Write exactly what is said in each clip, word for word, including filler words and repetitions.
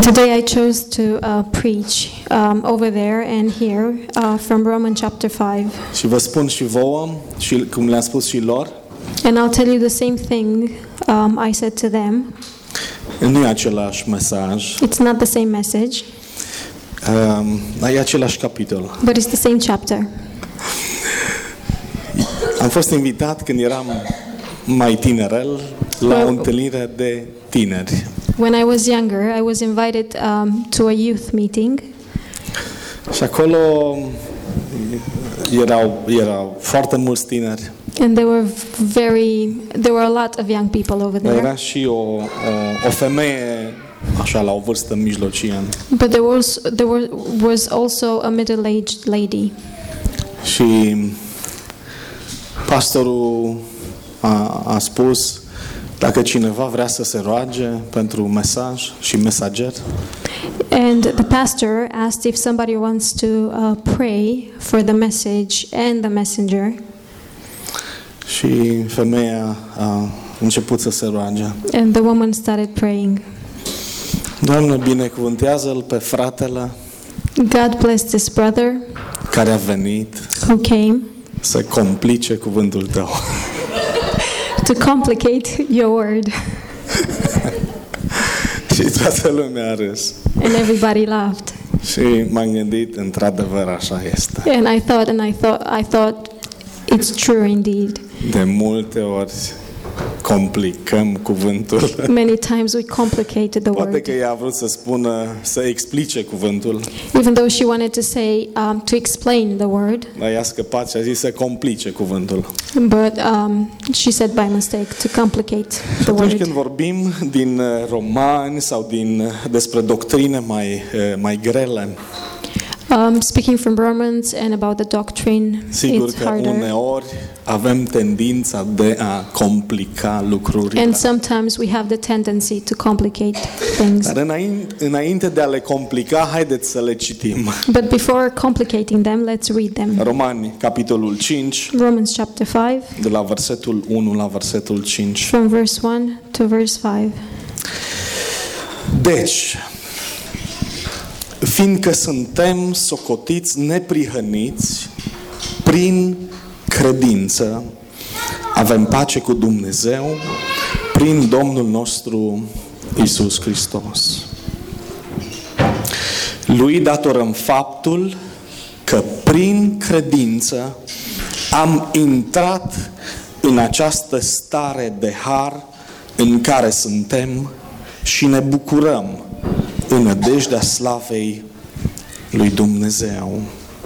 Today I chose to uh, preach um, over there and here uh, from Romans chapter five. Și vă spun și vouă, și cum le-am spus și lor, And I'll tell you the same thing um, I said to them. nu e același mesaj, It's not the same message, um, e același capitol. but it's the same chapter. Am fost invitat când eram mai tinerel la o întâlnire de tineri. When I was younger, I was invited um, to a youth meeting. Și acolo erau, erau foarte mulți tineri. And there were very, there were a lot of young people over Dar era there. și o, o, o femeie așa la o vârstă mijlocie. But there was there were, was also a middle-aged lady. Și pastorul a, a spus dacă cineva vrea să se roage pentru mesaj și mesager, And the pastor asked if somebody wants to uh, pray for the message and the messenger. și femeia a început să se roage. And the woman started praying. Doamne, binecuvântează-l pe fratele God bless this brother care a venit who came să complice cuvântul tău. to complicate your word. Și toată lumea a râs. And everybody laughed. Și m-am gândit, într-adevăr așa este. And I thought, and I thought, I thought, it's true indeed. De multe ori complicăm cuvântul. Many times we complicated the Poate word. că ea a vrut să spună, să explice cuvântul, Even though she wanted to say, um, to explain the word, dar ea a scăpat și a zis să complice cuvântul. but um, she said by mistake to complicate the Atunci când word. vorbim din uh, Romani sau din, uh, despre doctrine mai, uh, mai grele, Um, speaking from Romans and about the doctrine, sigur it's că harder. uneori avem tendința de a complica lucrurile. And sometimes we have the tendency to complicate things. Dar înainte, înainte de a le complica, haideți să le citim. But before complicating them, let's read them. Romani, capitolul cinci, Romans chapter five, de la versetul unu la versetul cinci. from verse one to verse five. Deci, fiindcă suntem socotiți neprihăniți prin credință, avem pace cu Dumnezeu prin Domnul nostru Iisus Hristos. Lui datorăm faptul că prin credință am intrat în această stare de har în care suntem și ne bucurăm în nădejdea slavei lui Dumnezeu.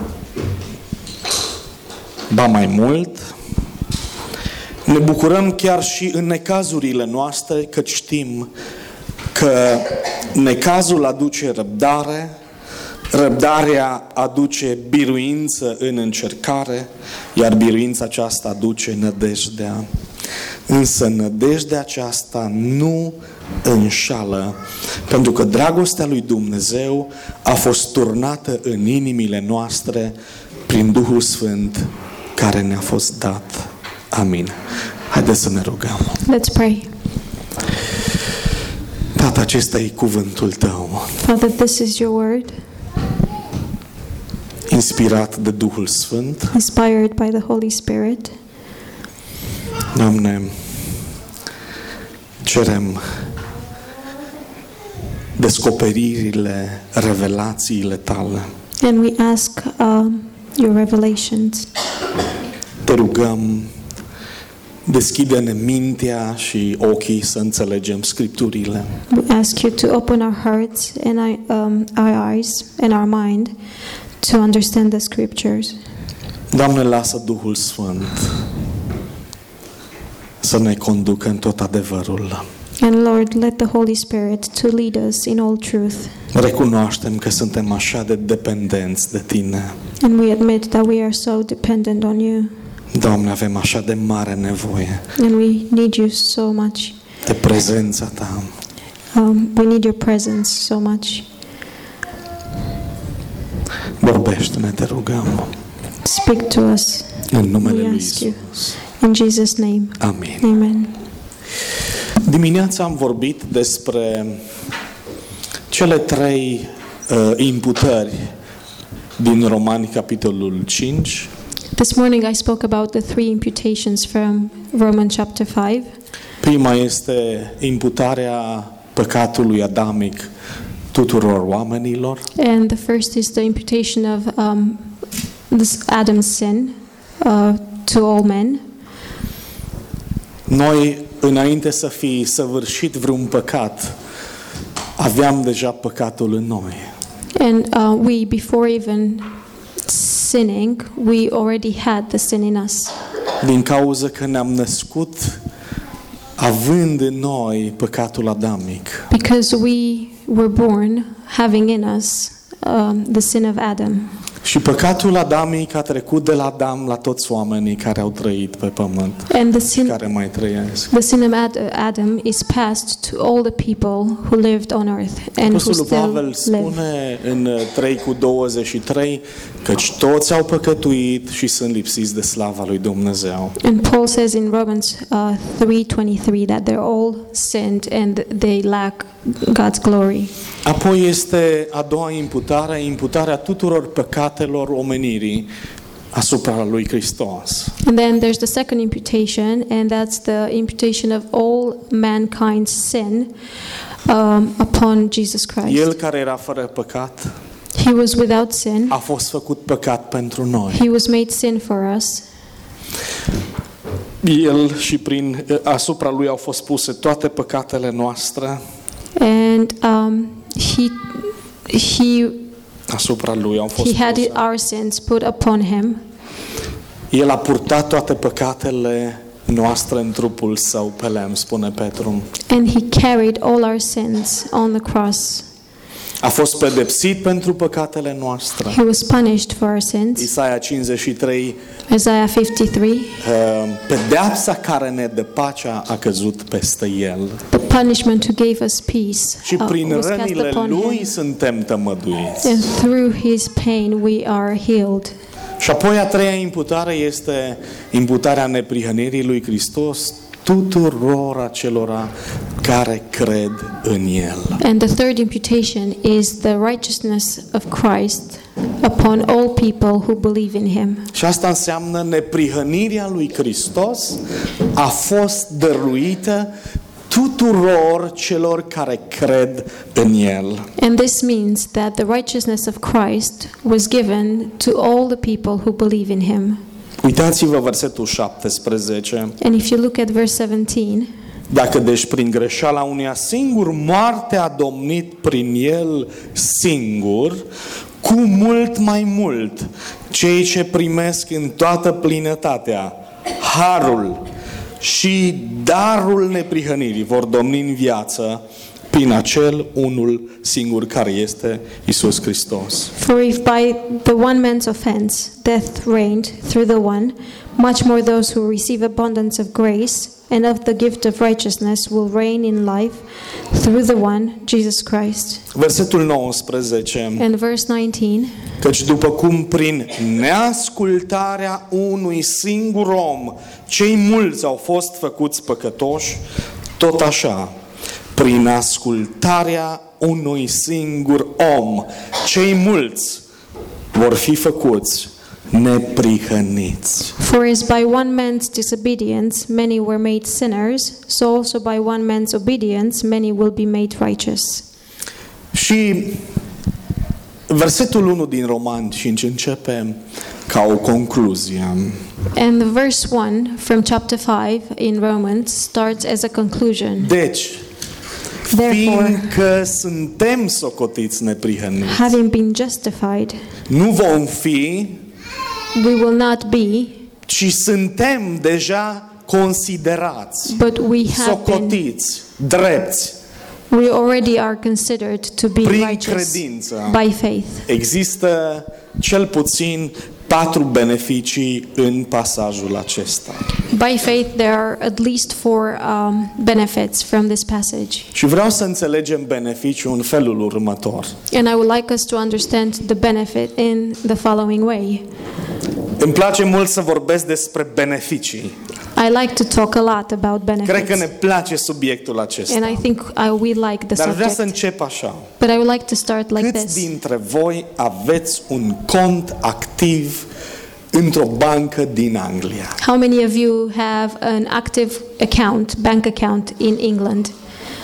Ba mai mult, ne bucurăm chiar și în necazurile noastre, că știm că necazul aduce răbdare, răbdarea aduce biruință în încercare, iar biruința aceasta aduce nădejdea. Însă nădejdea aceasta nu înșală, pentru că dragostea lui Dumnezeu a fost turnată în inimile noastre prin Duhul Sfânt care ne-a fost dat. Amin. Haideți să ne rugăm. Let's pray. Tată, acesta e cuvântul Tău, Father, this is your word, inspirat de Duhul Sfânt. inspired by the Holy Spirit. Doamne, cerem descoperirile, revelațiile Tale. And we ask um, your revelations. Te rugăm, deschide-ne mintea și ochii să înțelegem Scripturile. We ask you to open our hearts and I, um, our eyes and our mind to understand the scriptures. Doamne, lasă Duhul Sfânt să ne conducă în tot adevărul. And Lord, let the Holy Spirit to lead us in all truth. Recunoaștem că suntem așa de dependenți de Tine. And we admit that we are so dependent on you. Doamne, avem așa de mare nevoie And we need you so much. de prezența Ta. Um, we need your presence so much. Vorbește-ne, te rugăm. Speak to us. În numele We lui ask you. Iisus. In Jesus' name. Amin. Amen. Dimineața am vorbit despre cele trei uh, imputări din Romani, capitolul cinci. This morning I spoke about the three imputations from Romans chapter five. Prima este imputarea păcatului adamic tuturor oamenilor. And the first is the imputation of um, this Adam's sin uh, to all men. Noi, înainte să fi săvârșit vreun păcat, aveam deja păcatul în noi. And uh, we, before even sinning, we already had the sin in us. Din cauza că ne-am născut având în noi păcatul adamic. Because we were born having in us um, the sin of Adam. Și păcatul adamic a trecut de la Adam la toți oamenii care au trăit pe pământ And the și sin, care mai trăiesc. the sin of Ad- Adam is passed to all the people who lived on earth and who Apostolul still Pavel live. spune în trei cu douăzeci și trei căci toți au păcătuit și sunt lipsiți de slava lui Dumnezeu. And Paul says in Romans uh, three twenty-three that they're all sinned and they lack God's glory. Apoi este a doua imputare, imputarea tuturor păcatelor omenirii asupra lui Hristos. And then there's the second imputation, and that's the imputation of all mankind's sin um, upon Jesus Christ. El care era fără păcat He was without sin. a fost făcut păcat pentru noi. He was made sin for us. El și prin asupra lui au fost puse toate păcatele noastre. And um, he, he, Asupra lui au fost he had puse. our sins put upon him. El a purtat toate păcatele noastre în trupul său pe lemn, spune Petru. And he carried all our sins on the cross. A fost pedepsit pentru păcatele noastre. He was punished for our sins. Isaia cincizeci și trei, Isaiah fifty-three. uh, pedeapsa care ne dă pacea a căzut peste el. The punishment who gave us peace Și uh, prin was cast rănile upon lui him. suntem tămăduiți. And through his pain we are healed. Și apoi a treia imputare este imputarea neprihănirii lui Hristos tuturor acelora care cred în el. And the third imputation is the righteousness of Christ upon all people who believe in him. Și asta înseamnă neprihănirea lui Hristos a fost dăruită tuturor celor care cred în el. And this means that the righteousness of Christ was given to all the people who believe in him. Uitați-vă versetul șaptesprezece. And if you look at verse seventeen, Dacă deci prin greșeala unuia singur moarte a domnit prin el singur, cu mult mai mult cei ce primesc în toată plinătatea harul și darul neprihănirii vor domni în viață prin acel unul singur care este Iisus Hristos. for if by the one man's offense death reigned through the one, much more those who receive abundance of grace and of the gift of righteousness will reign in life through the one, Jesus Christ. Versetul nouăsprezece. And verse nineteen, Căci după cum prin neascultarea unui singur om cei mulți au fost făcuți păcătoși, tot așa, prin ascultarea unui singur om, cei mulți vor fi făcuți neprihăniți. for as by one man's disobedience many were made sinners, so also by one man's obedience many will be made righteous. Și versetul unu din Roman cinci începe ca o concluzie. And the verse one from chapter five in Romans starts as a conclusion. Deci, Therefore, fiindcă suntem socotiți neprihăniți, having been justified, nu vom fi, we will not be, ci suntem deja considerați, but we have been, socotiți, drepți, we already are considered to be prin righteous credință. by faith. Există cel puțin patru beneficii în pasajul acesta. By faith, there are at least four um, benefits from this passage. Și vreau să înțelegem beneficiul în felul următor. And I would like us to understand the benefit in the following way. Îmi place mult să vorbesc despre beneficii. I like to talk a lot about Cred că benefits. ne place subiectul acesta. And I think I, we like the Dar vreau să subject. încep așa. But I would like to start like Câți this. dintre voi aveți un cont activ într-o bancă din Anglia? How many of you have an active account, bank account in England?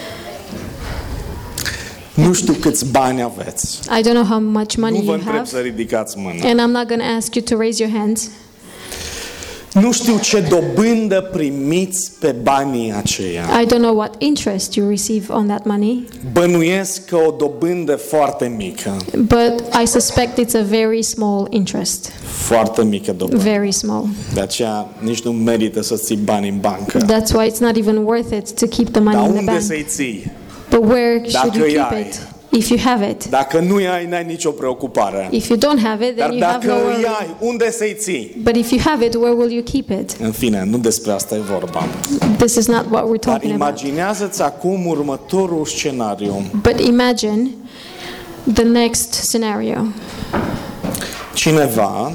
Nu știu câți bani aveți. I don't know how much money Nu vă you întreb have. să ridicați mâna. And I'm not going to ask you to raise your hands. Nu știu ce dobândă primiți pe banii aceia. I don't know what interest you receive on that money, Bănuiesc că o dobândă foarte mică. but I suspect it's a very small interest. Foarte mică dobândă. Very small. De aceea nici nu merită să ții bani în bancă. That's why it's not even worth it to keep the money Dar in the unde bank. să-i ții? But where should Dacă you îi keep ai. it? If you have it. Dacă nu ai, n-ai nicio preocupare. If you don't have it, Dar then you have dacă no îi worry. ai, unde să-i ții? But if you have it, where will you keep it? În fine, nu despre asta e vorba. This is not what we're Dar talking about. imaginează-ți acum următorul scenariu. But imagine the next scenario. Cineva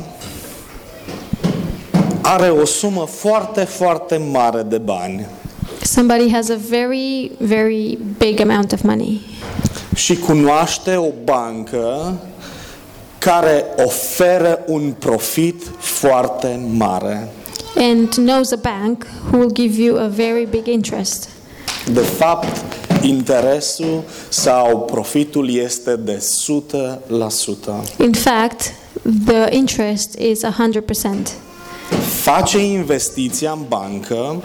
are o sumă foarte, foarte mare de bani Somebody has a very, very big amount of money. și cunoaște o bancă care oferă un profit foarte mare. And knows a bank who will give you a very big interest. De fapt, interesul sau profitul este de o sută la sută. In fact, the interest is one hundred percent. Face investiția în bancă,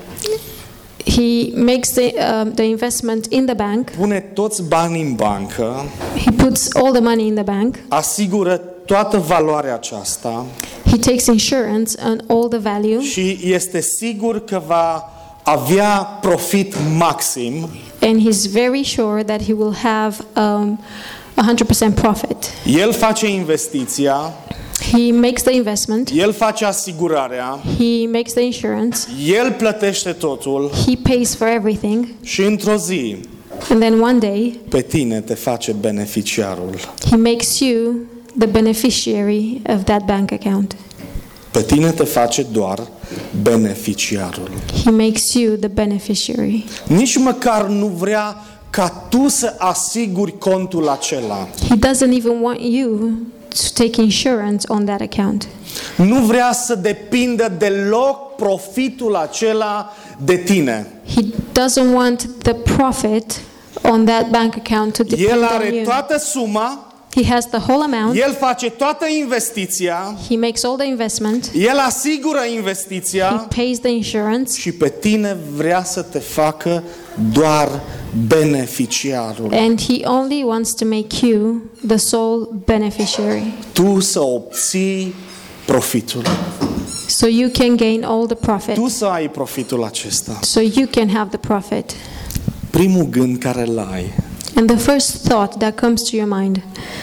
He makes the, um, the investment in the bank. pune toți banii în bancă, He puts all the money in the bank. asigură toată valoarea aceasta He takes insurance on all the value. și este sigur că va avea profit maxim. And he's very sure that he will have um, one hundred percent profit. El face investiția, He makes the investment. el face asigurarea, He makes the insurance. el plătește totul He pays for everything. și într-o zi And then one day, pe tine te face beneficiarul. he makes you the beneficiary of that bank account. Pe tine te face doar beneficiarul. He makes you the beneficiary. Nici măcar nu vrea ca tu să asiguri contul acela. He doesn't even want you to take insurance on that account. Nu vrea să depindă deloc profitul acela de tine. He doesn't want the profit on that bank account to depend El on are you. toată suma, He has the whole amount. el face toată investiția, He makes all the investment. el asigură He investiția pays the insurance. și pe tine vrea să te facă doar beneficiarul. And he only wants to make you the sole beneficiary. Tu să obții profitul. So you can gain all the profit. Tu să ai profitul acesta. So you can have the profit. Primul gând care îl ai And the first thought that comes to your mind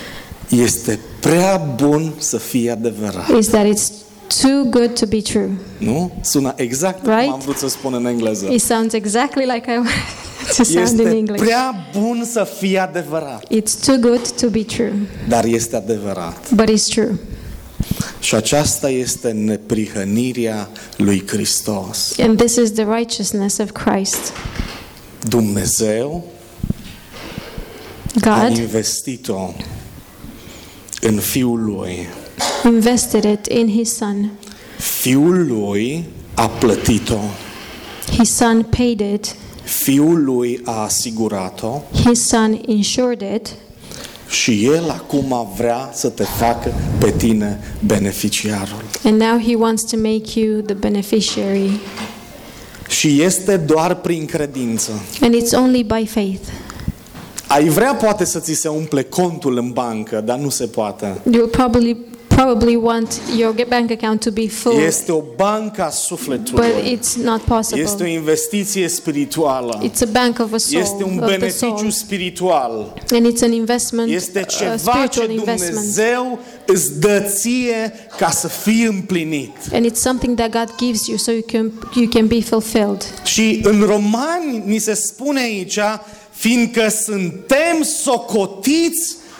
este prea bun să fie adevărat. is that it's too good to be true. Nu? Sună exact Right? cum am vrut să spun în engleză. It sounds exactly like I wanted to sound in Este English. prea bun să fie adevărat, It's too good to be true, dar este adevărat. but it's true. Și aceasta este neprihănirea lui Hristos. And this is the righteousness of Christ. Dumnezeu a God investit-o în Fiul Lui. invested it in His Son. Fiul Lui a plătit-o. His Son paid it. Fiul Lui a asigurat-o His Son insured it. și El acum vrea să te facă pe tine beneficiarul. And now He wants to make you the beneficiary. Și este doar prin credință. And it's only by faith. Ai vrea poate să ți se umple contul în bancă, dar nu se poate. You'll probably probably want your bank account to be full, Este o bancă a but sufletului. it's not possible. Este o investiție spirituală. It's a bank of a soul, Este un of the beneficiu soul. spiritual. And it's an investment, Este a ceva spiritual ce investment. Dumnezeu îți dă ție ca să fii împlinit. And it's something that God gives you so you can you can be fulfilled. Și în Romani ni se spune aici, fiindcă suntem socotiți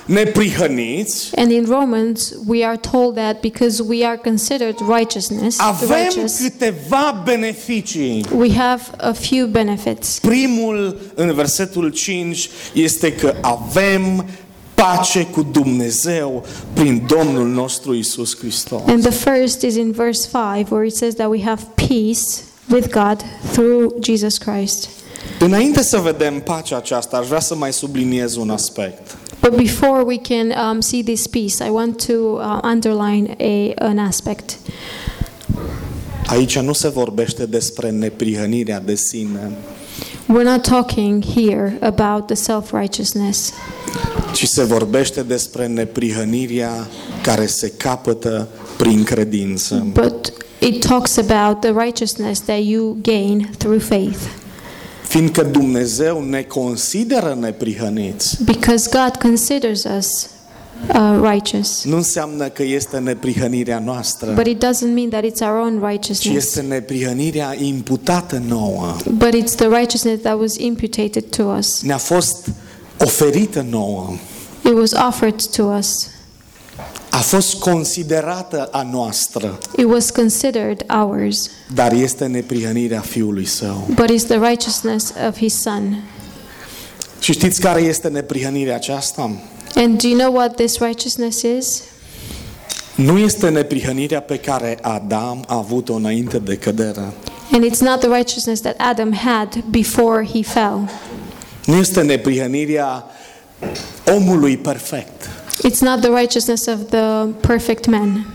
neprihăniți, And in Romans, we are told that because we are considered righteousness, avem righteous, câteva beneficii. we have a few benefits. Primul, în versetul cinci, este că avem pace cu Dumnezeu prin Domnul nostru Iisus Hristos. And the first is in verse five, where it says that we have peace with God through Jesus Christ. Înainte să vedem pacea aceasta, aș vrea să mai subliniez un aspect. But before we can um, see this peace, I want to uh, underline a, an aspect. Aici nu se vorbește despre neprihănirea de sine, We're not talking here about the self-righteousness, ci se vorbește despre neprihănirea care se capătă prin credință. but it talks about the righteousness that you gain through faith. Fiindcă Dumnezeu ne consideră neprihăniți, Because God considers us uh, righteous. nu înseamnă că este neprihănirea noastră, But it doesn't mean that it's our own ci righteousness. este neprihănirea imputată nouă. But it's the righteousness that was imputed to us. Ne-a fost oferită nouă. It was offered to us. A fost considerată a noastră, It was considered ours. dar este neprihănirea Fiului Său. But it's the righteousness of His Son. Și știți care este neprihănirea aceasta? And do you know what this righteousness is? Nu este neprihănirea pe care Adam a avut-o înainte de cădere. And it's not the righteousness that Adam had before he fell. Nu este neprihănirea omului perfect. It's not the righteousness of the perfect man.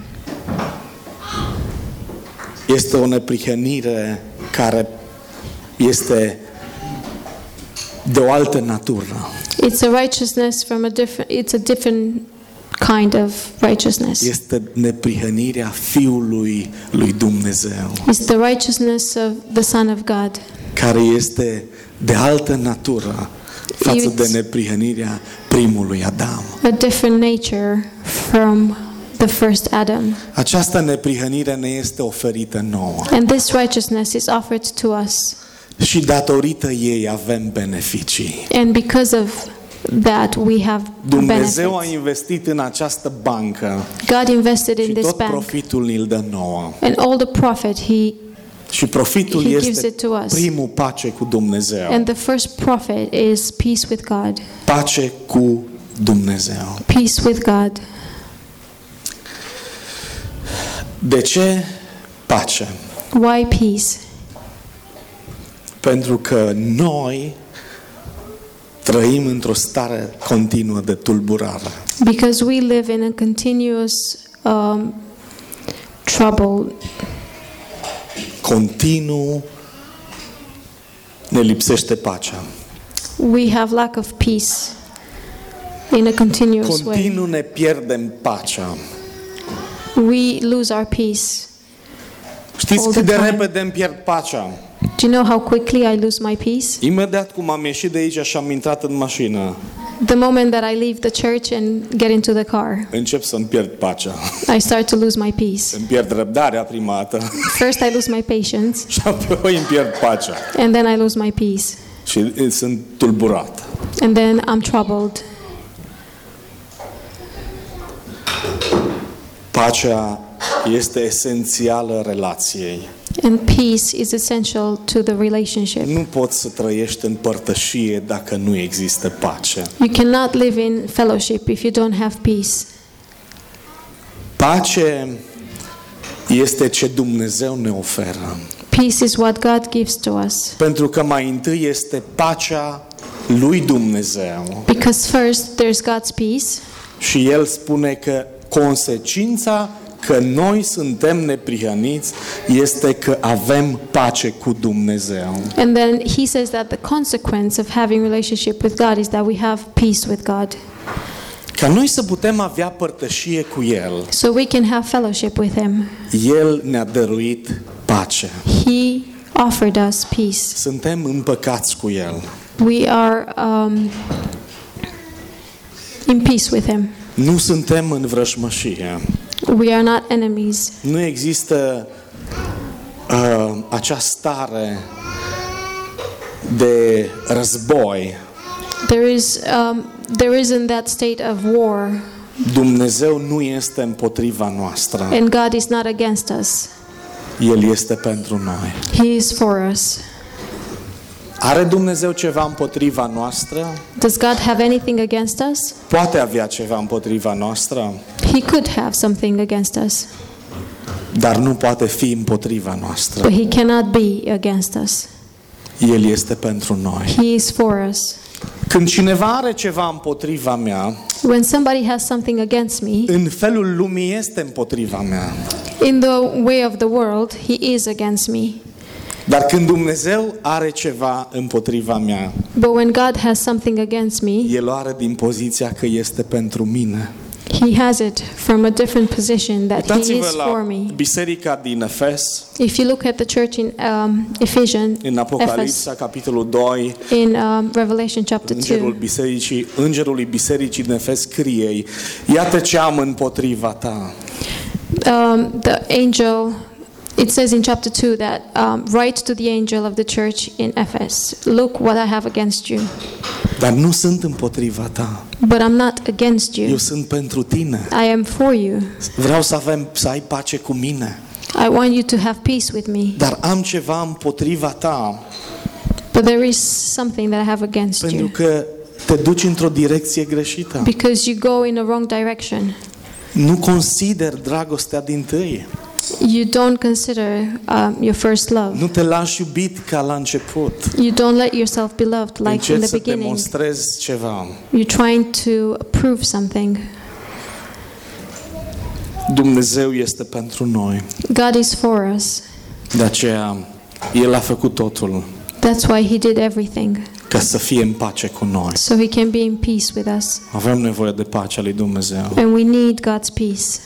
Este o neprihănire care este de o altă natură. It's a righteousness from a different it's a different kind of righteousness. Este neprihănirea Fiului lui Dumnezeu, It's the righteousness of the Son of God. care este de altă natură față de neprihănirea primului Adam. A different nature from the first Adam. Această neprihănire ne este oferită nouă And this righteousness is offered to us. și datorită ei avem beneficii. And because of that we have Dumnezeu a benefits. investit în această bancă God invested și in this tot bank. profitul ni-l dă nouă. And all the profit he Și profitul He gives este it to us. primul pace cu Dumnezeu. and the first profit is peace with God. Pace cu Dumnezeu. Peace with God. De ce pace? Why peace? Pentru că noi trăim într-o stare continuă de tulburare. Because we live in a continuous um, trouble. Continuu ne lipsește pacea. We have lack of peace in a continuous way. Continuu ne pierdem pacea. We lose our peace. Știți All cât the de time. repede îmi pierd pacea? Do you know how quickly I lose my peace? Imediat cum am ieșit de aici și am intrat în mașină, The moment that I leave the church and get into the car, încep să-mi pierd pacea. I start to lose my peace. Îmi pierd răbdarea prima dată First I lose my patience, și apoi îmi pierd pacea. and then I lose my peace. Și sunt tulburat. And then I'm troubled. Pacea este esențială relației. And peace is essential to the relationship. Nu poți să trăiești în părtășie dacă nu există pace. You cannot live in fellowship if you don't have peace. Pace este ce Dumnezeu ne oferă. Peace is what God gives to us. Pentru că mai întâi este pacea lui Dumnezeu. Because first there's God's peace, Și El spune că consecința că noi suntem neprihăniți este că avem pace cu Dumnezeu. and then he says that the consequence of having relationship with God is that we have peace with God. Ca noi să putem avea părtășie cu El, So we can have fellowship with him. El ne-a dăruit pace. He offered us peace. Suntem împăcați cu El. We are um, in peace with him. Nu suntem în vrăjmășie. We are not enemies. Nu există uh, acea stare de război There is um, there isn't that state of war, Dumnezeu nu este împotriva noastră. and God is not against us. El este pentru noi. He is for us. Are Dumnezeu ceva împotriva noastră? Does God have anything against us? Poate avea ceva împotriva noastră, He could have something against us, dar nu poate fi împotriva noastră. but He cannot be against us. El este pentru noi. He is for us. Când cineva are ceva împotriva mea, When somebody has something against me, în felul lumii este împotriva mea. in the way of the world, He is against me. Dar când Dumnezeu are ceva împotriva mea, But when God has something against me, El o are din poziția că este pentru mine. He has it from a different position that He Uitați-vă is la for me. biserica din Efes, If you look at the church in um, Ephesians, în Apocalipsa, capitolul doi, in um, Revelation chapter îngerul two, bisericii, îngerului bisericii din Efes scrie ei, iată ce am împotriva ta. um, the angel, it says in chapter two that um, write to the angel of the church in Ephesus, look what I have against you. Dar nu sunt împotriva ta. But I'm not against Eu you. sunt pentru tine. I am for you. Vreau să avem, să ai pace cu mine. I want you to have peace with me. Dar am ceva împotriva ta, But there is something that I have against pentru you. că te duci într-o direcție greșită. Because you go in the wrong direction. Nu consider dragostea dintâi. You don't consider um, your first love. Nu te lași iubit ca la început. You don't let yourself be loved like in Încerci the să beginning. demonstrezi ceva. You're trying to prove something. Dumnezeu este pentru noi. God is for us. De aceea, El a făcut totul That's why He did everything. ca să fie în pace cu noi. So He can be in peace with us. Avem nevoie de pacea lui Dumnezeu. And we need God's peace.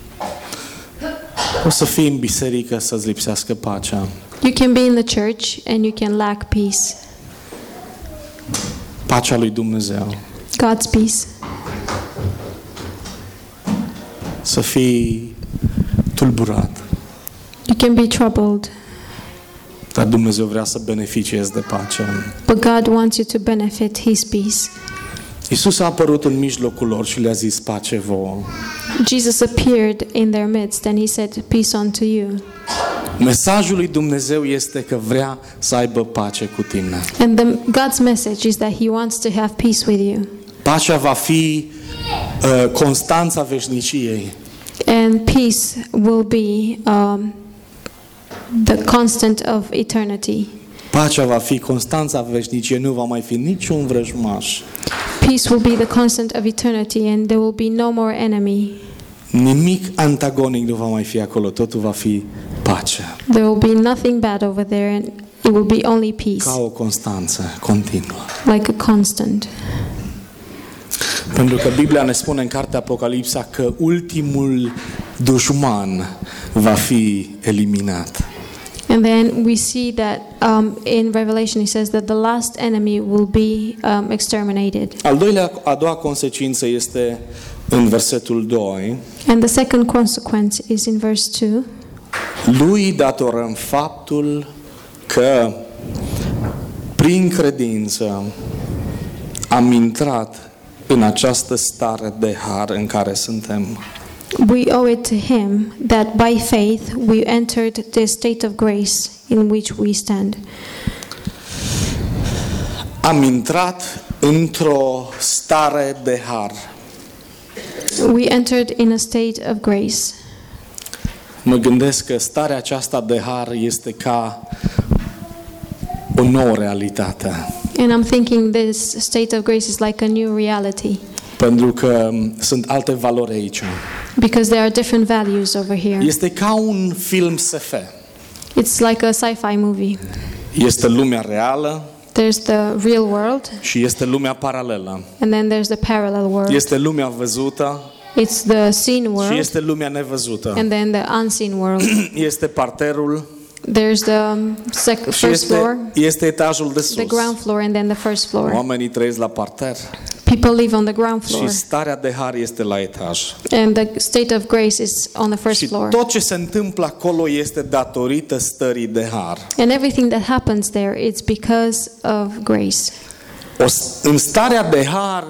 O să fii în biserică să-ți lipsească pacea. You can be in the church and you can lack peace. Pacea lui Dumnezeu. God's peace. Să fii tulburat. You can be troubled. Dar Dumnezeu vrea să beneficiezi de pace. But God wants you to benefit His peace. Iisus a apărut în mijlocul lor și le-a zis pace vouă. Jesus appeared in their midst and He said, peace unto you. Mesajul lui Dumnezeu este că vrea să aibă pace cu tine. And the, God's message is that He wants to have peace with you. Pacea va fi uh, constanța veșniciei. And peace will be um, the constant of eternity. Pacea va fi constanța veșniciei, nu va mai fi niciun vrăjmaș. Peace will be the constant of eternity and there will be no more enemy. Nimic antagonic nu va mai fi acolo, totul va fi pace. There will be nothing bad over there and it will be only Ca peace, o constanță continuă. like a constant. Pentru că Biblia ne spune în cartea Apocalipsa că ultimul dușman va fi eliminat. And then we see that um, in Revelation it says that the last enemy will be um, exterminated. Al doilea, a doua consecință este în versetul doi. And the second consequence is in verse two. Lui datorăm faptul că prin credință am intrat în această stare de har în care suntem. We owe it to Him that by faith we entered the state of grace in which we stand. Am intrat într-o stare de har. We entered in a state of grace. Mă gândesc că starea aceasta de har este ca o nouă realitate. And I'm thinking this state of grace is like a new reality Pentru că sunt alte valori aici. because there are different values over here. Este ca un film S F. It's like a sci-fi movie. Este lumea reală There's the real world și este lumea paralelă. and then there's the parallel world. Este lumea văzută It's the seen și world este lumea nevăzută. and then the unseen world. Este parterul There's the um, sec- și first floor, este, este etajul de the sus. ground floor and then the first floor. Oamenii trăiesc la parter People live on the ground și floor starea de har este la etaj. and the state of grace is on the first Și floor. tot ce se întâmplă acolo este datorită stării de har. And everything that happens there, it's because of grace. O, în starea de har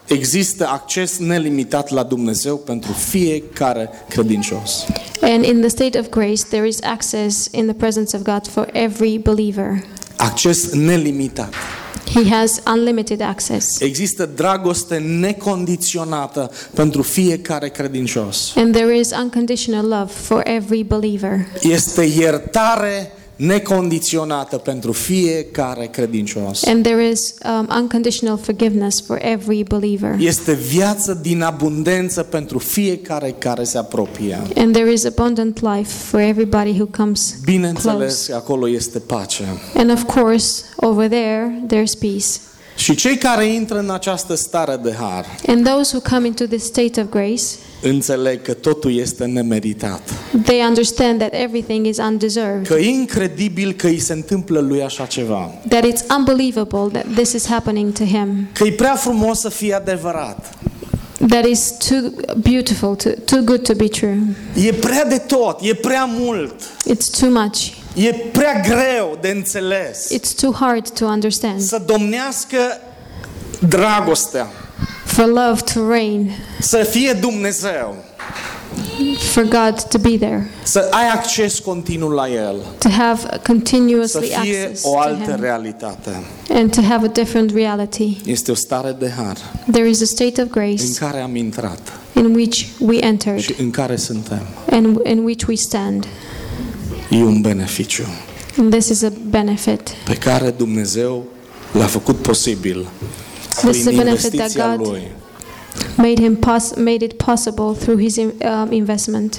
există acces nelimitat la Dumnezeu pentru fiecare credincios. And in the state of grace, there is access in the presence of God for every believer. Acces nelimitat. He has unlimited access. Există dragoste necondiționată pentru fiecare credincios. And there is unconditional love for every believer. Este iertare necondiționată pentru fiecare credincios. And there is um, unconditional forgiveness for every believer. Este viață din abundență pentru fiecare care se apropie. And there is abundant life for everybody who comes Bineînțeles, close. acolo este pace. And of course, over there, there's peace. Și cei care intră în această stare de har And those who come into this state of grace, înțeleg că totul este nemeritat. they understand that everything is undeserved. Că e incredibil că îi se întâmplă lui așa ceva. That it's unbelievable that this is happening to him. Că e prea frumos să fie adevărat. That is too beautiful, to, too good to be true. E prea de tot, e prea mult. It's too much. E prea greu de înțeles. It's too hard to understand. Să domnească dragostea, For love to reign, să fie Dumnezeu, for God to be there, să ai acces continuu la El, to have să continuously fie access o to altă Him, realitate. and to have a different reality. Este o stare de har There is a state of în grace care am intrat in which we entered și în care suntem. and in which we stand. E un beneficiu And this is a benefit. pe care Dumnezeu l-a făcut posibil This is a prin benefit that investiția God Lui. made him pos- made it possible through his um, investment.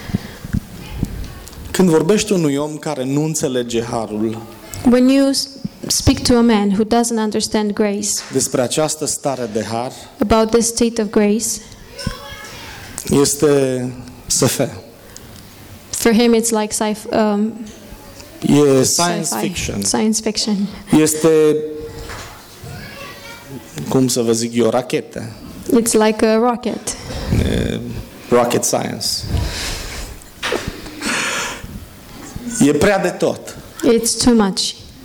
Când vorbești unui om care nu înțelege harul When you s- speak to a man who doesn't understand grace, despre această stare de har, about this state of grace, este S F. for him it's like sci- um, E science sci-fi, fiction. science fiction. Este, cum să vă zic eu, rachete. It's like a rocket. E rocket science. E prea de tot. It's too much.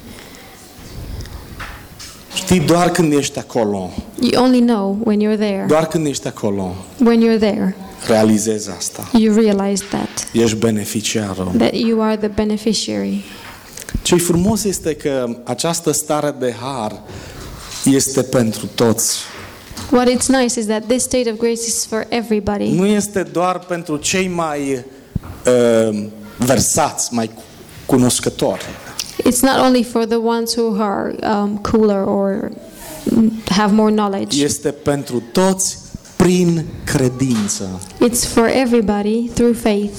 Știi, doar când ești acolo, You only know when you're there. doar când ești acolo, When you're there, realizezi asta. you realize that Ești beneficiarul. that you are the beneficiary. Ce-i frumos este că această stare de har este pentru toți. What it's nice is that this state of grace is for everybody. Nu este doar pentru cei mai uh, versați, mai cunoscători. It's not only for the ones who are um, cooler or have more knowledge. Este pentru toți prin credință. It's for everybody through faith.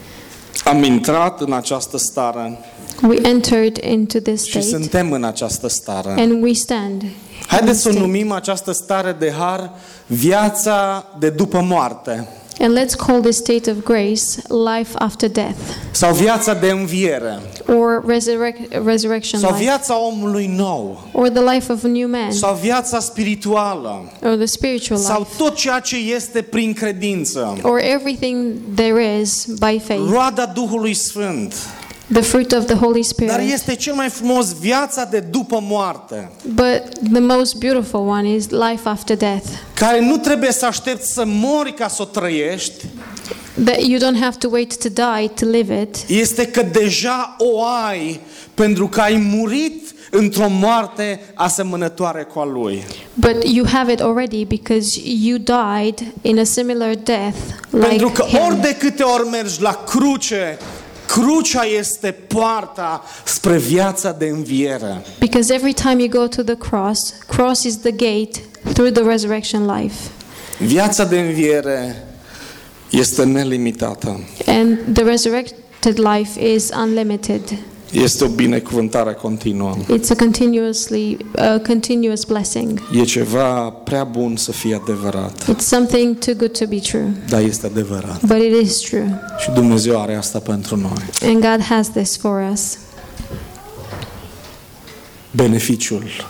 Am intrat în această stare We entered into this și state suntem în această stare. and we stand. Haideți să o numim această stare de har viața de după moarte And let's call this state of grace life after death, sau viața de înviere or resurrec- resurrection sau life, viața omului nou or the life of a new man, sau viața spirituală or the spiritual sau life, tot ceea ce este prin credință. or everything there is by faith, Roada Duhului Sfânt. the fruit of the Holy Dar Spirit. este cel mai frumos viața de după moarte, But the most beautiful one is life after death, care nu trebuie să aștepți să mori ca să o trăiești, that you don't have to wait to die to live it, este că deja o ai pentru că ai murit într-o moarte asemănătoare cu a Lui. but you have it already because you died in a similar death Pentru like că ori him. de câte ori mergi la cruce, crucea este poarta spre viața de înviere. Because every time you go to the cross, cross is the gate through the resurrection life. Viața de înviere este nelimitată. And the resurrected life is unlimited. Este o binecuvântare continuă. It's a continuously a continuous blessing. E ceva prea bun să fie adevărat, It's something too good to be true, dar este adevărat. but it is true. Și Dumnezeu are asta pentru noi. And God has this for us. Beneficiul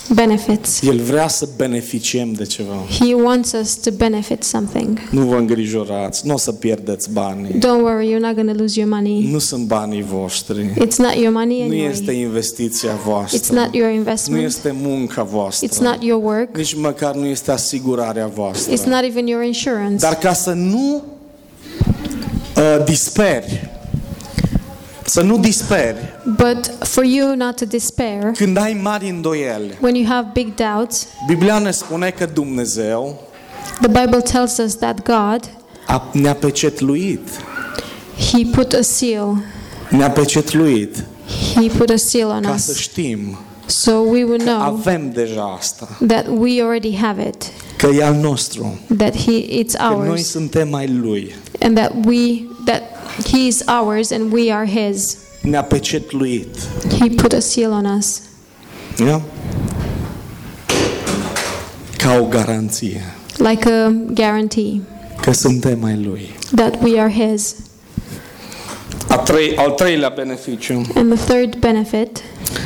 benefits. El vrea să beneficiem de ceva. He wants us to benefit something. Nu vă îngrijorați, nu o să pierdeți banii. Don't worry, you're not going to lose your money. Nu sunt banii voștri. It's not your money Nu este anyway. investiția It's voastră. not your Nu investment. este munca It's voastră. not your work. Nici măcar nu este asigurarea It's voastră. not even your insurance. Dar ca să nu uh, disperi, să nu disperi, But for you not to despair, când ai mari îndoieli, when you have big doubts, Biblia ne spune că Dumnezeu the Bible tells us that God, a, ne-a pecetluit. He put a seal. Ne-a pecetluit He put a seal on ca să us. știm So we will că know avem deja asta, that we already have it, că e al nostru, that He it's că noi ours, suntem ai Lui. and that we that He is ours and we are His. Ne-a pecetluit. He put a seal on us Da? Ca o garanție like a guarantee că suntem ai Lui. that we are His. A trei, al treilea beneficiu. And the third benefit,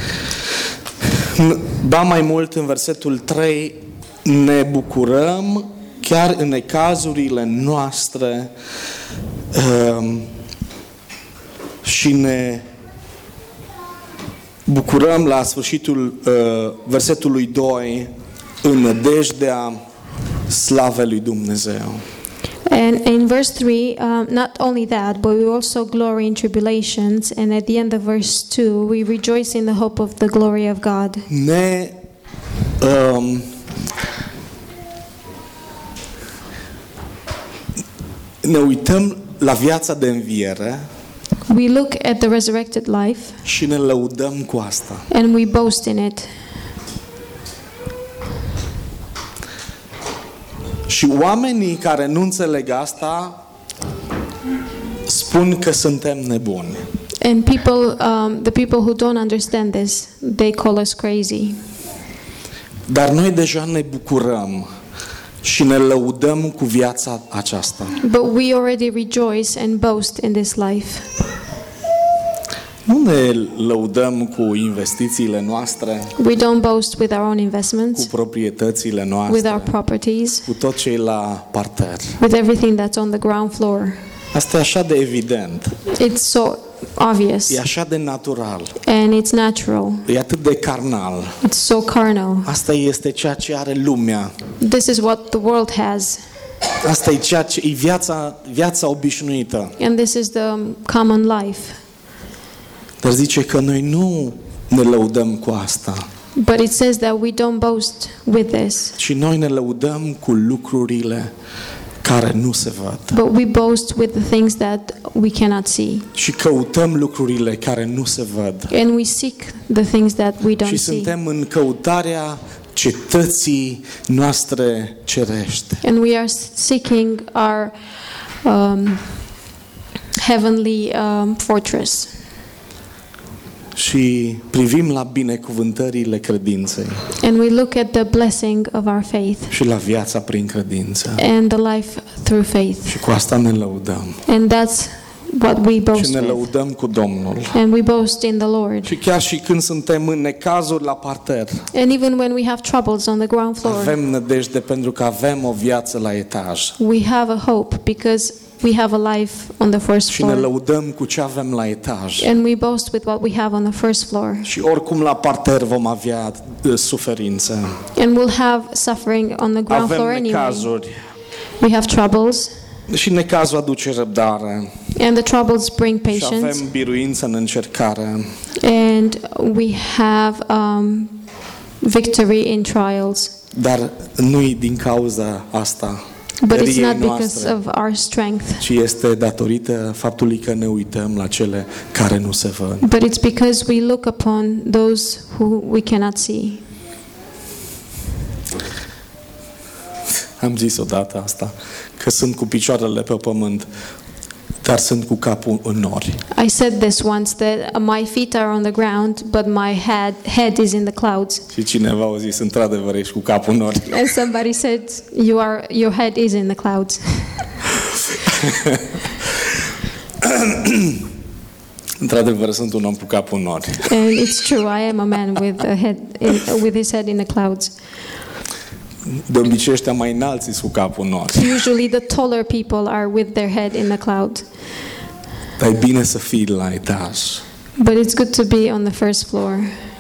Ba mai mult, în versetul trei, ne bucurăm chiar în necazurile noastre um, și ne bucurăm la sfârșitul uh, versetului doi în nădejdea slavei lui Dumnezeu. and in verse three, um, not only that, but we also glory in tribulations, and at the end of verse two, we rejoice in the hope of the glory of God. Ne um, ne uităm la viața de înviere We look at the resurrected life și ne lăudăm cu asta. and we boast in it. Și oamenii care nu înțeleg asta spun că suntem nebuni. And people, um, the people who don't understand this, they call us crazy. Dar noi deja ne bucurăm și ne lăudăm cu viața aceasta. But we already rejoice and boast in this life. Nu ne lăudăm cu investițiile noastre, We don't boast with our own cu investments, proprietățile with noastre, our properties, cu tot ce e la parter. with everything that's on the ground floor. Asta e așa de evident, It's so obvious e așa de natural, and it's natural. e atât de carnal. It's so carnal. Asta este ceea ce are lumea. This is what the world has, Asta e ceea ce e viața, viața obișnuită. and this is the common life. Dar zice că noi nu ne lăudăm cu asta, But it says that we don't boast with this, ci noi ne lăudăm cu lucrurile care nu se văd. but we boast with the things that we cannot see. Și căutăm lucrurile care nu se văd. And we seek the things that we don't Și see. suntem în căutarea cetății noastre cerești. And we are seeking our um, heavenly um, fortress. Și privim la binecuvântările credinței And we look at the blessing of our faith și la viața prin credință. and the life through faith. Și cu asta ne lăudăm. And that's what we Și boast ne with. lăudăm cu Domnul. And we boast in the Lord. Și chiar și când suntem în necazuri la parter, And even when we have troubles on the ground floor, avem nădejde pentru că avem o viață la etaj. we have a hope because we have a life on the first Și ne floor. lăudăm cu ce avem la etaj. And we boast with what we have on the first floor. Și oricum la parter vom avea uh, suferință. And we'll have suffering on the ground floor Avem anyway. necazuri. We have troubles, Și necazul aduce răbdare. and the troubles bring Și patience, avem biruință în încercare. and we have um, victory in trials. Dar nu-i din cauza asta. But it's tăriei not because noastre, of our strength, ci este datorită faptului că ne uităm la cele care nu se văd. but it's because we look upon those who we cannot see. Am zis odată asta, că sunt cu picioarele pe pământ, dar sunt cu capul în nori. I said this once, that my feet are on the ground, but my head head is in the clouds. Și cineva a zis, într-adevăr, ești cu capul în nori. And somebody said, "You are, your head is in the clouds." Într-adevăr, sunt un om cu capul în nori. And it's true, I am a man with a head in, with his head in the clouds. De obicei ăștia mai înalți sunt cu capul în nori. Usually the taller people are with their head in the cloud. Dar e bine să fii la etaj But it's good to be on the first floor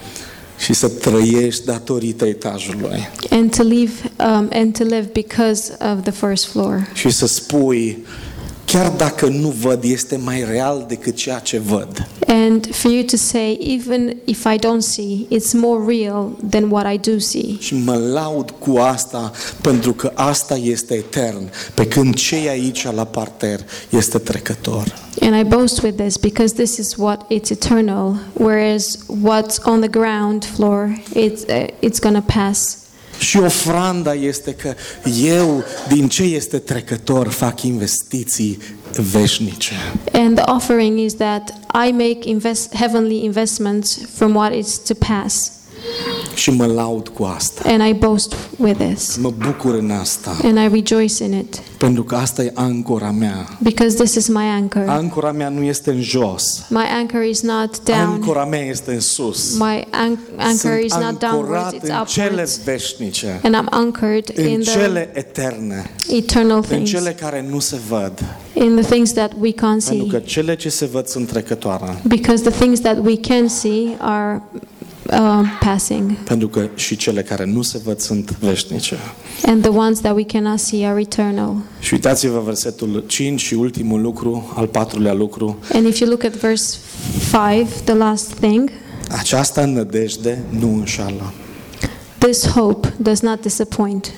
și să trăiești datorită etajului. and to live um, and to live because of the first floor. Și să spui, chiar dacă nu văd, este mai real decât ceea ce văd. And for you to say, even if I don't see, it's more real than what I do see. Și mă laud cu asta pentru că asta este etern, pe când ce e aici la parter este trecător. And I boast with this because this is what it's eternal, whereas what's on the ground floor, it's uh, it's gonna pass. Și ofranda este că eu, din ce este trecător, fac investiții veșnice. And the offering is that I make invest heavenly investments from what is to pass. Și mă laud cu asta. And I boast with this. Mă bucur în asta. And I rejoice in it. Pentru că asta e ancora mea. Because this is my anchor. Ancora mea nu este în jos. My anchor is not down. Ancora mea este în sus. My an- anchor Sunt is not downwards, ancorat it's în cele upwards. veșnice. And I'm anchored În in the cele eterne. eternal În things. cele care nu se văd. In the things that we can't Pentru că see. cele ce se văd sunt trecătoare. Because the things that we can see are uh, passing. Pentru că și cele care nu se văd sunt veșnice. And the ones that we cannot see are eternal. Și uitați-vă versetul cinci și ultimul lucru, al patrulea lucru. And if you look at verse five, the last thing, Această nădejde nu înșală. this hope does not disappoint.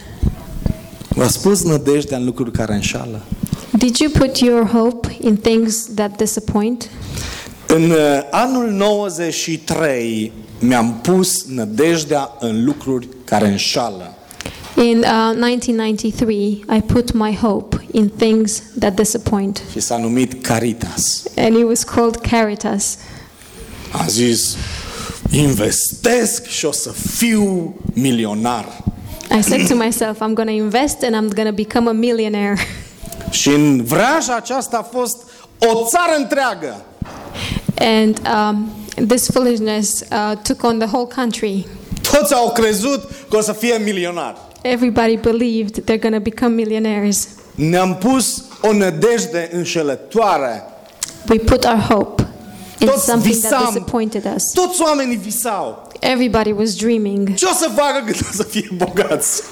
V-a spus nădejdea în lucruri care înșală? Did you put your hope in things that disappoint? În uh, anul nouăzeci și trei mi-am pus nădejdea în lucruri care înșală. In uh, nineteen ninety-three, I put my hope in things that disappoint. Și s-a numit Caritas. And it was called Caritas. Am zis, investesc și o să fiu milionar. I said to myself, I'm going to invest and I'm going to become a millionaire. Și în vraja aceasta a fost o țară întreagă. And um, this foolishness uh, took on the whole country. Toți au crezut că o să fie milionar. Everybody believed they're going to become millionaires. Ne-am pus o nădejde înșelătoare. We put our hope in Toți something that visam. disappointed us. Toți oamenii visau. Everybody was dreaming. Ce o să facă când o să fie bogați?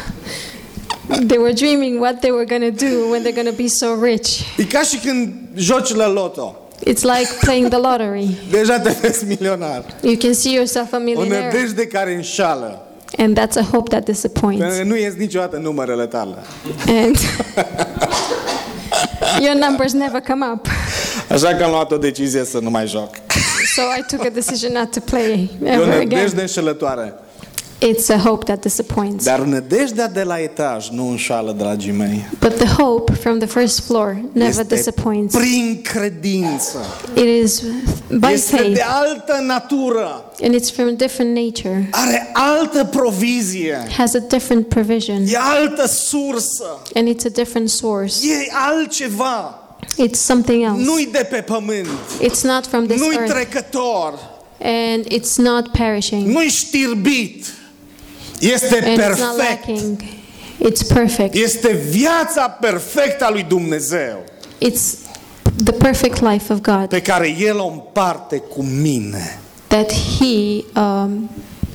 They were dreaming what they were going to do when they're going to be so rich. E ca și când joci la loto. It's like playing the lottery. Deja te vezi milionar. You can see yourself a O millionaire. nădejde care înșală. And that's a hope that disappoints. Pentru că nu ies niciodată numerele tale. And your numbers never come up. Așa că am luat o decizie să nu mai joc. So I took a decision not to play E o ever again. nădejde înșelătoare. It's a hope that disappoints. Dar nădejdea de la etaj nu înșală, dragii mei. But the hope from the first floor never Este disappoints. prin credință. It is by Este de faith, altă natură. and it's from a different nature. Are altă provizie. Has a different provision, E altă sursă. and it's a different source. E altceva. It's something else. Nu-i de pe pământ. It's not from this Nu-i earth, trecător. and it's not perishing, Nu-i știrbit. Este and it's not perfect. lacking. It's perfect. Este viața perfectă a lui Dumnezeu, It's the perfect life of God pe care El o împarte cu mine. that He um,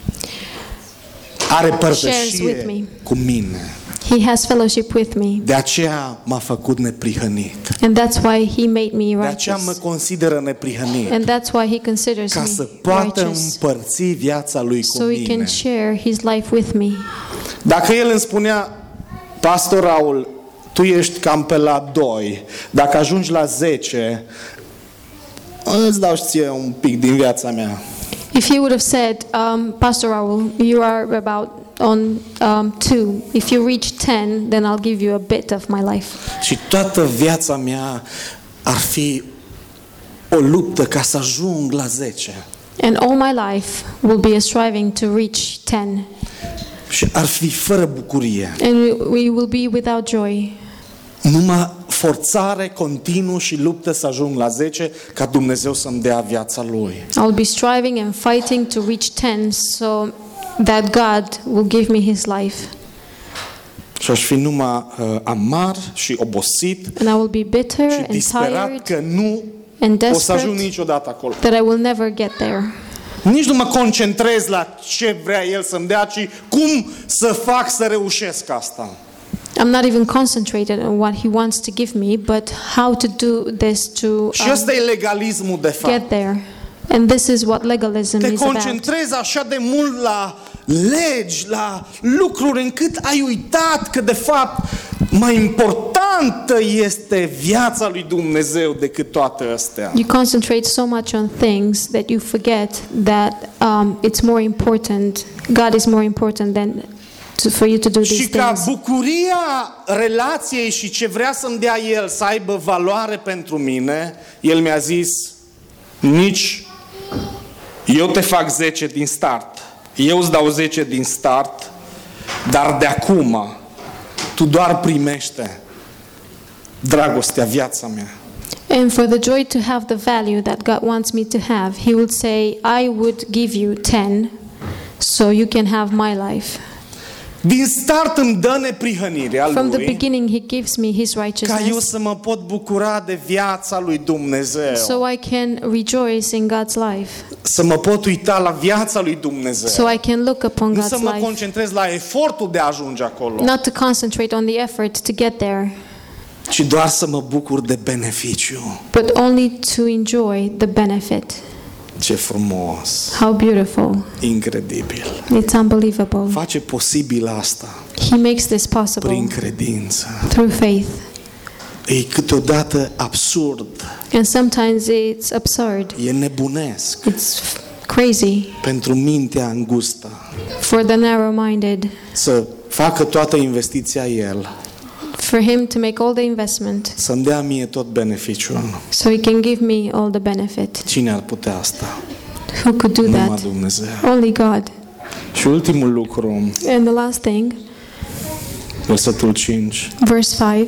Are shares with părtășie me. cu mine. He has fellowship with me, De aceea m-a făcut neprihănit. and that's why He made me De aceea mă righteous, consideră neprihănit. and that's why He considers Ca me să poată righteous, împărți viața Lui cu so He can mine. share His life with me. Dacă El îmi spunea, Pastor Raul, tu ești cam pe la doi, dacă ajungi la zece, îți dau și ție un pic din viața mea. If He would have said, um, Pastor Raul, you are about on um, two. If you reach ten, then I'll give you a bit of my life. Și toată viața mea ar fi o luptă ca să ajung la zece. And all my life will be a striving to reach ten. Și ar fi fără bucurie. And we, we will be without joy. Numai forțare continuu și luptă să ajung la zece ca Dumnezeu să-mi dea viața Lui. I'll be striving and fighting to reach ten so that God will give me His life. Și aș fi numai uh, amar și obosit And I will be bitter și and disperat tired că nu and o să ajung desperate niciodată acolo. that I will never get there. Nici nu mă concentrez la ce vrea El să-mi dea, ci cum să fac să reușesc asta. I'm not even concentrated on what He wants to give me, but how to do this to Și um, ăsta e legalismul de fapt. get there. And this is what legalism Te is about. concentrezi așa de mult la legi, la lucruri, încât ai uitat că de fapt mai importantă este viața lui Dumnezeu decât toate astea. You concentrate so much on things that you forget that um, it's more important. God is more important than to, for you to do these Și ca things. bucuria relației și ce vrea să-mi dea El să aibă valoare pentru mine, El mi-a zis, nici eu te fac zece din start, eu îți dau zece din start, dar de acum tu doar primește dragostea, viața mea. And for the joy to have the value that God wants me to have, He would say, I would give you ten so you can have my life. Din start îmi dă neprihănirea From the Lui beginning, He gives me His ca eu righteousness să mă pot bucura de viața lui Dumnezeu. so I can rejoice in God's life, Să mă pot uita la viața lui Dumnezeu. so I can look upon Nu God's să mă life, concentrez la efortul de a ajunge acolo, not to concentrate on the effort to get there, ci doar să mă bucur de beneficiu. but only to enjoy the benefit. Ce frumos! How beautiful. Incredibil! It's unbelievable. Face posibil asta He makes this possible prin credință. through faith. E câteodată absurd, And sometimes it's absurd. e nebunesc It's f- crazy pentru mintea îngustă for the narrow-minded, să facă toată investiția El, for him to make all the investment să-mi dea mie tot beneficiul. so he can give me all the benefit. Cine ar putea asta? Who could do Numai that? Dumnezeu. Only God. Și ultimul lucru, And the last thing, versetul cinci. verse five,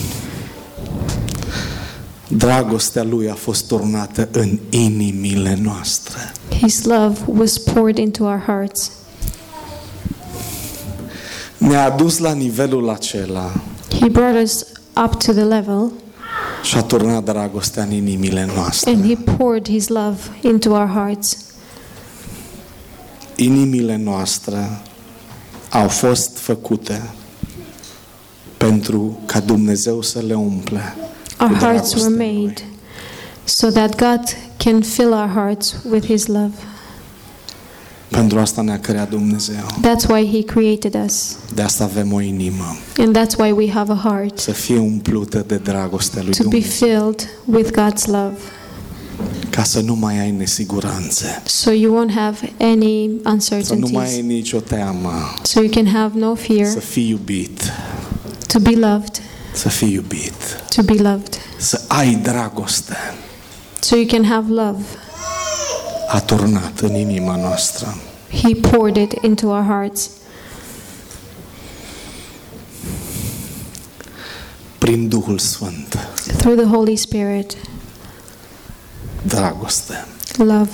Dragostea Lui a fost turnată în inimile noastre. His love was poured into our hearts. Ne-a adus la nivelul acela He brought us up to the level și a turnat dragostea în inimile noastre. and He poured His love into our hearts. Inimile noastre au fost făcute pentru ca Dumnezeu să le umple. Our cu hearts were dragostea Lui. made so that God can fill our hearts with His love. Pentru asta ne-a creat Dumnezeu. That's why He created us. De asta avem o inimă. And that's why we have a heart, Să fie umplută de dragostea lui to be Dumnezeu. filled with God's love, Ca să nu mai ai nesiguranțe. so you won't have any Să nu mai ai uncertainties, nicio teamă. so you can have no Să fear, fii iubit. to be loved, Să fii iubit. to be loved, Să ai dragoste. so you can have love. A turnat în inima noastră. He poured it into our hearts Prin Duhul Sfânt. through the Holy Spirit. Dragoste. Love.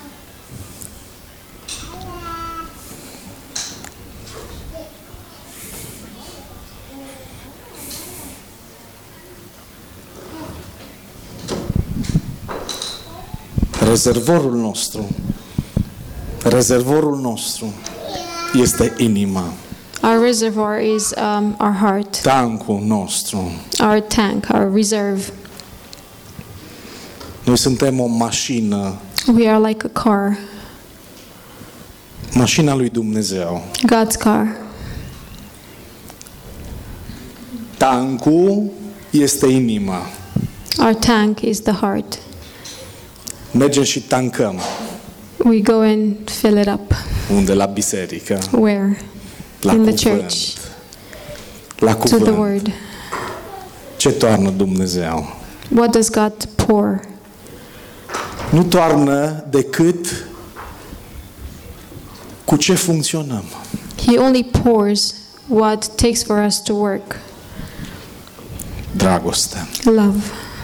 Rezervorul nostru, rezervorul nostru este inima. Our reservoir is um, our heart, Tancul nostru. our tank, our reserve. Noi suntem o mașină, We are like a car, mașina lui Dumnezeu. God's car. Tancul este inima. Our tank is the heart. Mergem și tancăm. We go and fill it up. Unde? La biserică. Where? La In the cuvânt. church. La To the cuvânt. Word. Ce toarnă Dumnezeu? What does God pour? Nu toarnă decât cu ce funcționăm. He only pours what takes for us to work. Dragoste. Love.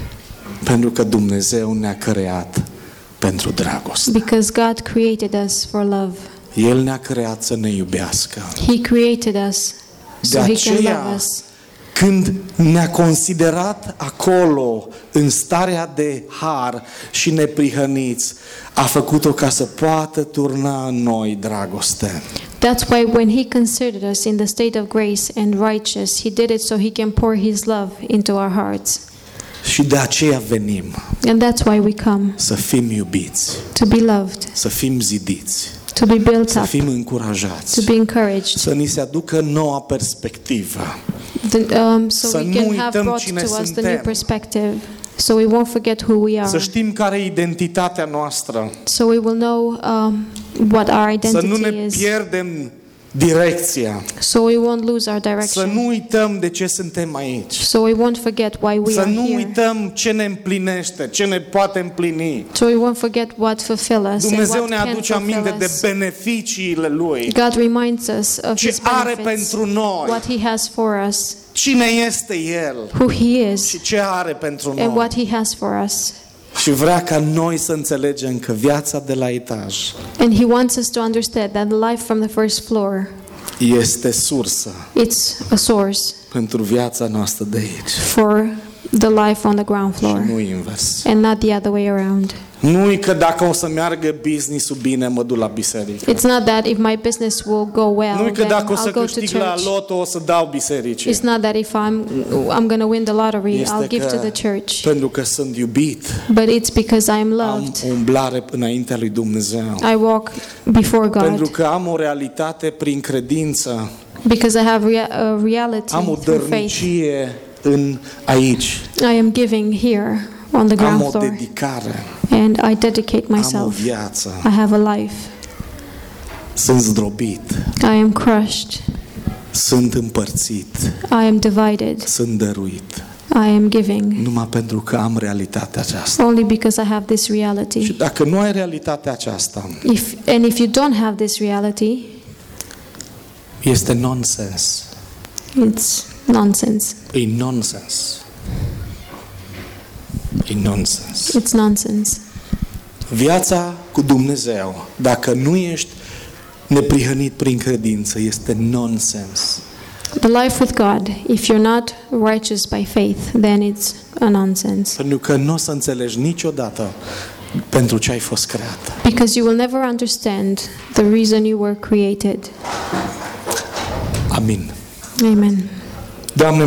Pentru că Dumnezeu ne-a creat pentru dragoste. Because God created us for love. El ne-a creat să ne iubească. He created us so De He can aceea, love us. când ne-a considerat acolo în starea de har și neprihăniți, a făcut-o ca să poată turna în noi dragoste. That's why when He considered us in the state of grace and righteous, He did it so He can pour His love into our hearts. Și de aceea venim And that's why we come, să fim iubiți, to be loved, să fim zidiți, to be built să up, fim to încurajați, be encouraged, să ni se aducă noua perspectivă. The, um, so Să we nu can uităm have brought cine to us the suntem. new perspective, so we won't forget who we Să are, știm care e identitatea noastră, so we will know um, what our să nu ne identity is, pierdem direcția, so we won't lose our să direction, nu uităm de ce suntem aici, so we won't forget why we să are nu here, uităm ce ne împlinește, ce ne poate împlini. so we won't forget what fulfill us and Dumnezeu what ne can aduce aminte fulfill de us. beneficiile Lui, God reminds us of ce His are benefits, pentru noi, what He has for us, cine este El who He is, și ce are pentru and noi. what He has for us. Și vrea ca noi să înțelegem că viața de la etaj And He wants us to understand that the life from the first floor, este sursă it's a source pentru viața noastră de aici for the life on the ground și floor, nu invers. and not the other way around. Nu-i că dacă o să meargă business-ul bine, mă duc la biserică. It's not that if my business will go well, Nu-i că then dacă o I'll să go to câștig la church. loto, o să dau bisericii. It's not that if I'm I'm going to win the lottery, Este I'll give că to the church. pentru că sunt iubit, But it's because I am am loved. o umblare înaintea lui Dumnezeu. I walk before Pentru God că am o realitate prin credință, because I have rea- a reality am o through faith. dărnicie în aici, I am giving here on the am ground o floor, dedicare, and I dedicate am o myself. viață, I have a life. sunt zdrobit, I am crushed. sunt împărțit, I am divided. sunt dăruit, I am giving numai pentru că am realitatea aceasta. only because I have this Și reality. dacă nu ai realitatea aceasta, If and if you don't have this reality, este nonsens. it's nonsense. E nonsens. E nonsens. It's nonsense. Viața cu Dumnezeu, dacă nu ești neprihănit prin credință, este nonsens. The life with God, if you're not righteous by faith, then it's a nonsense. Pentru că nu o să înțelegi niciodată pentru ce ai fost creat. Because you will never understand the reason you were created. Amin. Amen. Doamne,